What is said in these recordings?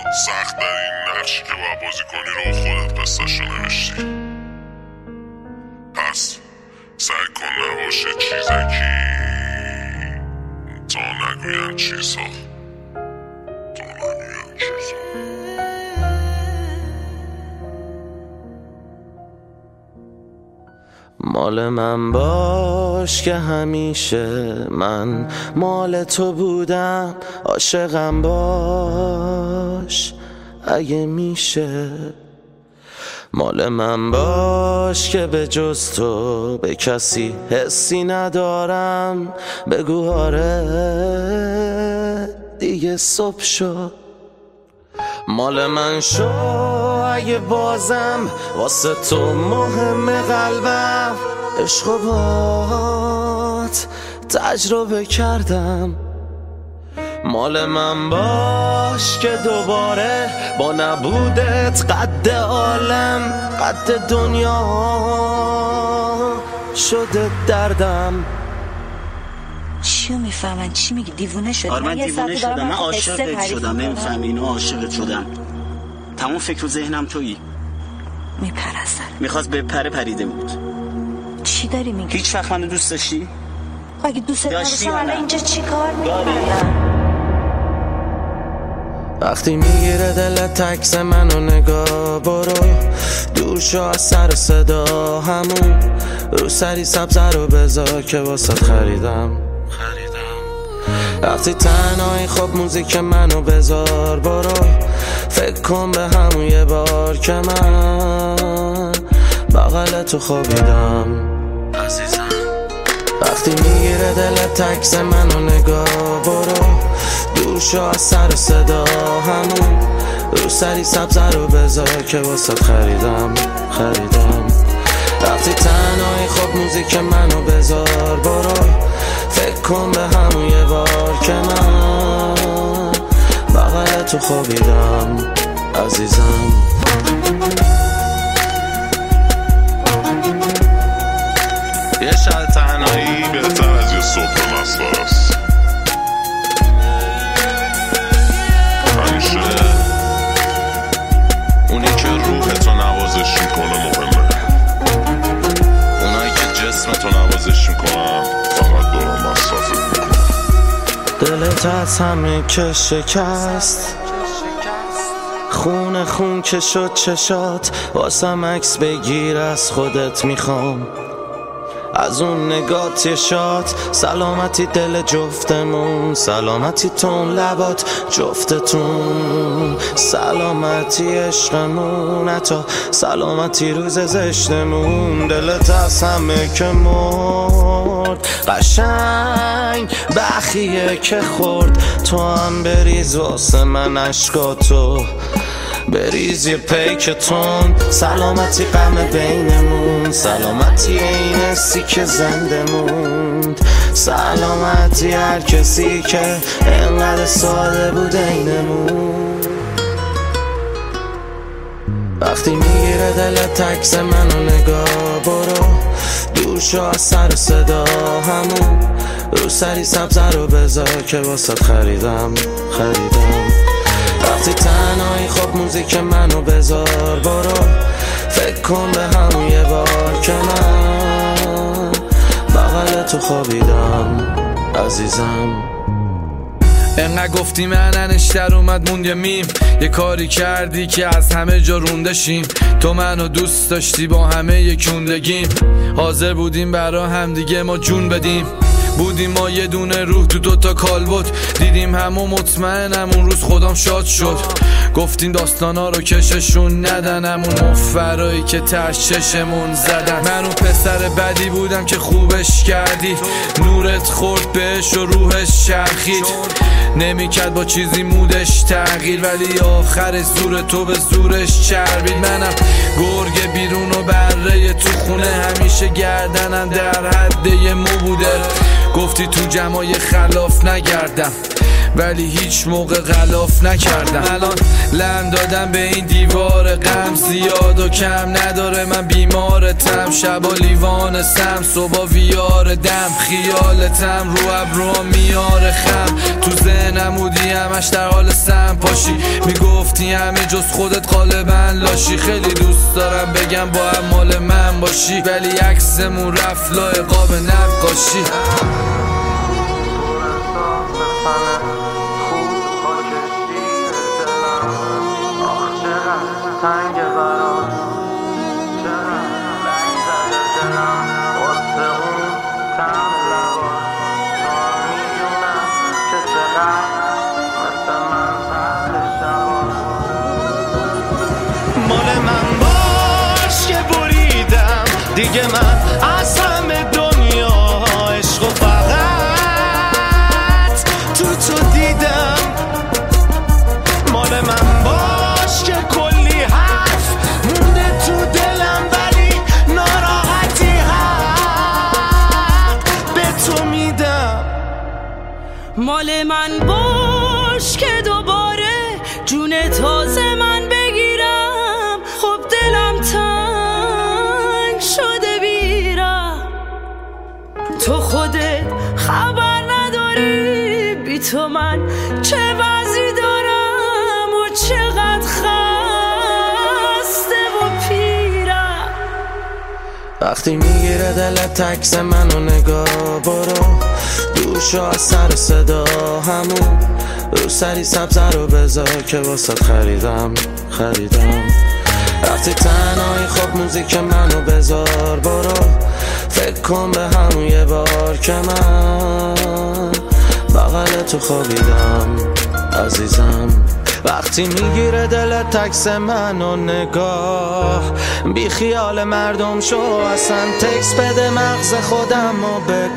سخت در این نقشی که باید بازی کنی رو خودت قصه‌شو نوشتی. پس سعی کن نباشه چیزکی تا نگوین چیزا. مال من باش که همیشه من مال تو بودم، عاشقم باش اگه میشه. مال من باش که به جز تو به کسی حسی ندارم، بگو آره دیگه صبح شد. مال من شو اگه بازم واسه تو مهم قلبم، عشق و بات تجربه کردم. مال من باش که دوباره با نبودت قد عالم قد دنیا شده دردم. چیو میفهمن؟ چی میگی؟ دیوونه شدی؟ من دیوونه شدم، من عاشقت شدم. نمیفهمی اینو؟ عاشقت شدم. تمام فکر و ذهنم تویی. میپرستن. میخواست بپره پریده بود. چی داری میگی؟ هیچ وقت منو دوست داشتی؟ اگه دوست داشتم الان اینجا چی کار میکنی؟ وقتی میگیره دلت تکس منو نگاه، برو دور شو از سر و صدا، همون رو سری سبزه رو بذار که واسه خریدم. وقتی تنهایی خب موزیک منو بذار، برو فکر کن به همون یه بار که من بغل تو خوابیدم عزیزم. وقتی میگیره دلت تکس منو نگاه، برو دور شو از سر و صدا، همون رو سری سبزه رو بذار که واسه خریدم. وقتی تنهایی خب موزیک منو بذار، برو فکر کن به همون یه بار که من بغل تو خوابیدم عزیزم. یه شب تنهایی بهتر از یه صبح مسخره است. همیشه اونی که روحتو نوازش میکنه مهمه، اونایی که جسمتو نوازش میکنن فقط دارن مصرفت میکنن. دلت از همه که شکست، خون که شد چشات، واسم عکس بگیر از خودت میخوام، از اون نگات یه شات. سلامتی دل جفتمون، سلامتی تون لبات جفتتون، سلامتی عشقمون، حتی سلامتی روز زشتمون. دلت از همه که مرد قشنگ بخیه که خورد، تو هم بریز واسه من عشقاتو، بریز یه پیکتون. سلامتی غم بینمون، سلامتی این حسی که زنده موند، سلامتی هر کسی که انقدر ساده بود اینمون. وقتی میگیره دلت تکس منو نگاه، برو دور شو از سر و صدا، همون رو سری سبزه رو بذار که واسه خریدم. وقتی تنهایی خب موزیک منو بذار، برو فکر کن به همون یه بار که من بغل تو خوابیدم عزیزم. انقدر گفتی مننش در اومد موند یه میم، یه کاری کردی که از همه جا روندشیم. تو منو دوست داشتی با همه یکوندگیم، حاضر بودیم برا هم دیگه ما جون بدیم. بودیم ما یه دونه روح تو دوتا کالبد، دیدیم همو مطمئنم اون روز خودم شاد شد. گفتیم داستانا رو کششون ندن، همون مفرایی که ترش چشمون زدن. من اون پسر بدی بودم که خوبش کردی، نورت خورد بهش و روحش چرخید. نمیکرد با چیزی مودش تغییر، ولی آخر زور تو به زورش چربید. منم گرگ بیرون و بره تو خونه، همیشه گردنم در حد یه مو بوده. گفتی تو جمعای خلاف نگردم، ولی هیچ موقع غلاف نکردم. الان لم دادم به این دیوار غم، زیاد و کم نداره من بیمارتم. شبا لیوانستم صبح ویار دم، خیالتم رو ابروام میاره خم. تو ذهنم بودی همش در حال سم پاشی، میگفتی همه جز خودت غالبا لاشی. خیلی دوست دارم بگم با هم مال من باشی، ولی عکسمون رفت لای قاب نقاشی. تنگ برام چرا رنگ زده دلم واسه اون تم لبا. تو میدونم که چقدر مثل من سهل شبا. مال من باش که بریدم دیگه، من از همه دنیا عشق و فقط تو دیدم. مال من باش که کلی حرف مونده تو دلم، ولی ناراحتی حق به تو میدم. مال من باش که دوباره جون تازه من بگیرم. خب دلم تنگ شده بیرم، تو خودت خبر نداری بی تو من چه وضعی دارم و چقدر خسته و پیرم. وقتی میگیره دلت عکس منو نگاه، برو دور شو از سر صدا. همون رو سری سبزه رو بذار که واسه خریدم. وقتی تنهایی خب موزیک منو بذار، برو فکر کن به همون یه بار که من بغل تو خوابیدم عزیزم. وقتی میگیره دلت عکس منو نگاه، بی خیال مردم شو اصلا تکس بده مغز خودم و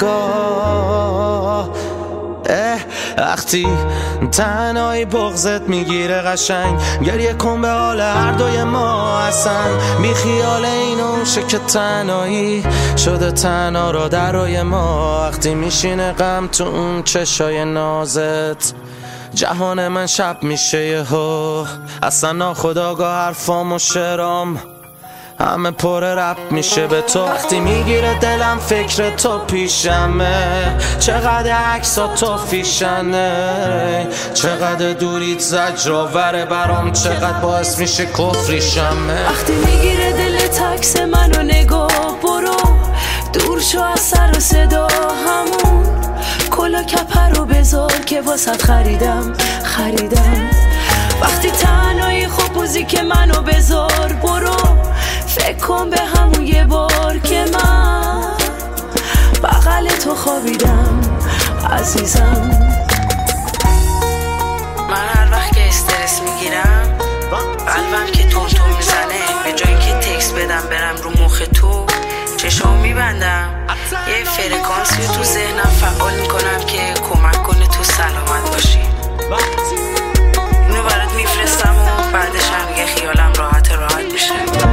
بگاه. وقتی تنهایی بغضت میگیره قشنگ، گریه کن به حال هر دوی ما اصلا. بی خیال اینو شه که تنهایی شده تنها را درای ما. وقتی میشینه غم تو اون چشای نازت، جهان من شب میشه یهو. اصلا ناخودآگاه حرفام و شعرام همه پر رپ میشه به تو. وقتی میگیره دلم فکر تو پیشمه، چقدر عکسا تو فیشنه. چقدر دوریت زجرآوره برام، چقدر باعث میشه کفریشمه. وقتی میگیره دلت عکس منو نگاه، برو دور شو از سر و صدا. همون کلا کپر رو بذار که واسط خریدم. وقتی تنهایی خب موزیک منو بذار، برو فکر کن به همون یه بار که من بغل تو خوابیدم عزیزم. من هر وقت که استرس میگیرم قلبم که تون میزنه، به جایی که تکس بدم برم رو مخ تو چشام میبندم. یه فرکانسی تو ذهنم فعال میکنم که کمک کنه تو سلامت باشی. اینو برات میفرستم و بعدش هم دیگه خیالم راحت میشه.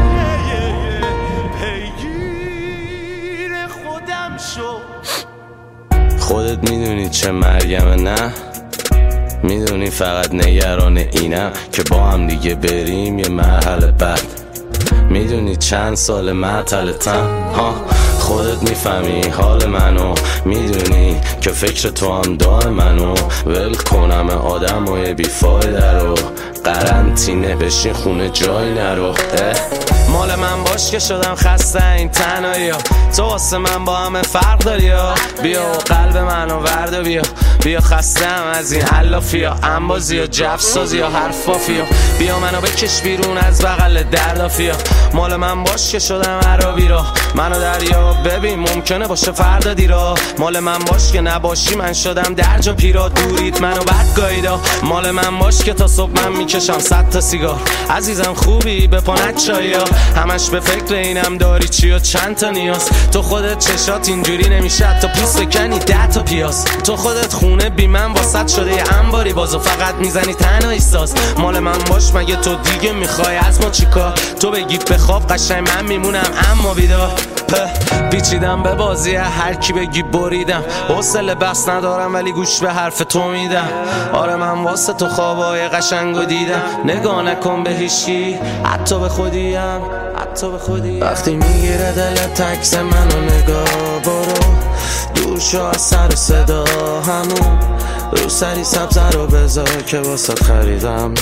خودت میدونی چه مرگمه، نه میدونی فقط نگران اینم که با هم دیگه بریم یه مرحله بعد. میدونی چند سال معطلتم، خودت میفهمی حال منو، میدونی که فکر تو هم دار منو. ول کنم آدم و یه بیفایده رو، قرنطینه بشین خونه جای نرو. مال من باش که شدم خسته این تنهایی ها، تو واسه من با همه فرق داری ها. بیا و قلب منو ورد بیا خستم از این علافی ها، انبازی ها، جفسازی ها، حرفافی ها. بیا منو بکش بیرون از بغل دردافی ها. مال من باش که شدم عربی را، منو دریا ببین ممکنه باشه فردا دیرا. مال من باش که نباشی من شدم درجا پیرا، دورید منو بد گاییدا. مال من باش که تا صبح من میکشم 100 تا سیگار. عزیزم خوبی به پانت چایا، همش به فکر اینم داری چی و چند تا نیاز. تو خودت چشات اینجوری نمیشه تا پوست کنی 10 تا پیاز. تو خودت خونه بی من واسط شده یه انباری بازو فقط میزنی تنهایی ساز. مال من باش مگه تو دیگه میخوای از ما چیکار؟ تو بگی بخواب قشنگ من میمونم اما بیدار. پیچیدم به بازی هر کی بگی بریدم، حوصله بس ندارم ولی گوش به حرف تو میدم. آره من واسه تو خوابای قشنگو دیدم، نگاه نکن به هیچکی حتی به خودیم. وقتی میگیره دلت عکس منو نگاه، برو دور شو از سر و صدا، همون رو سری سبزه رو بذار که واسه خریدم.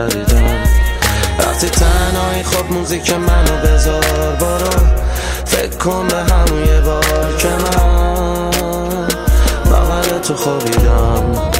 وقتی تنهایی خب موزیک منو بذار، برو فکر کن به همون یه بار که من بغل تو خوابیدم.